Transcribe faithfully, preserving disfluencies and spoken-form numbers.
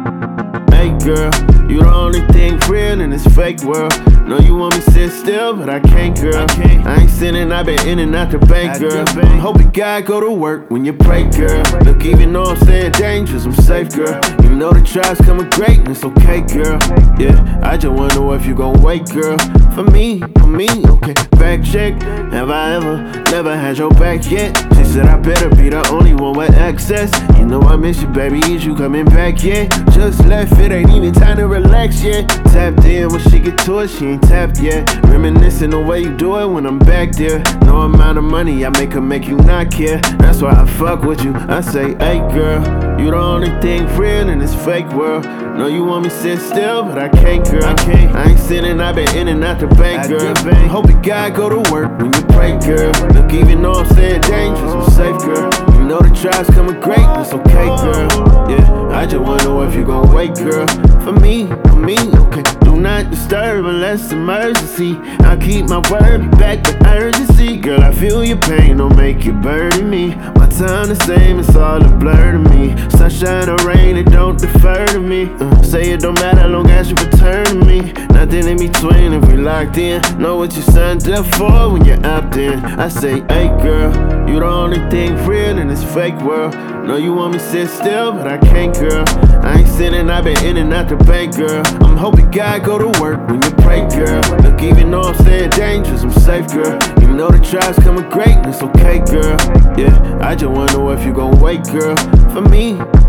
Hey girl, you the only thing real in this fake world. Know you want me sit still, but I can't, girl. I, can't. I ain't sinning, I been in and out the bank, girl. I'm hoping God go to work when you pray, girl. Look, even though I'm staying dangerous, I'm safe, girl. You know the trials come with greatness, okay, girl. Yeah, I just wonder if you gon' wait, girl. For me, for me, okay. Fact check, have I ever, never had your back yet? She said I better be the only one with access. You know I miss you, baby, is you coming back yet? Just left, it ain't even time to relax yet. Tapped in when she get to it, she ain't tapped yet. Reminiscing the way you do it when I'm back there. No amount of money I make her make you not care. That's why I fuck with you. I say, hey girl, you the only thing real in this fake world. Know you want me sit still, but I can't, girl. I can't. I ain't sinning, I been in and out the bank, girl. I'm hoping God go to work when you pray, girl. Look, even though I'm staying dangerous, I'm safe, girl. You know the trials come with greatness, okay, girl. Yeah, I just wonder if you gon' wait, girl. For me, for me, okay. Do not disturb unless emergency. I keep my word, back to urgency. Girl, I feel your pain, don't make it burden me. My time the same, it's all a blur to me. Sunshine or rain, it don't defer to me. uh, Say it don't matter long as you return to me. Nothing in between if we locked in. Know what you signed up for when you're out in. I say, hey girl, you the only thing real in this fake world. Know you want me sit still, but I can't, girl. I ain't sinning, I been in and out the bank, girl. I'm hoping God go to work when you pray, girl. Look, even though I'm staying dangerous, I'm safe, girl. You know the trials come with greatness, okay, girl. Yeah, I just wonder if you gon' wait, girl. For me.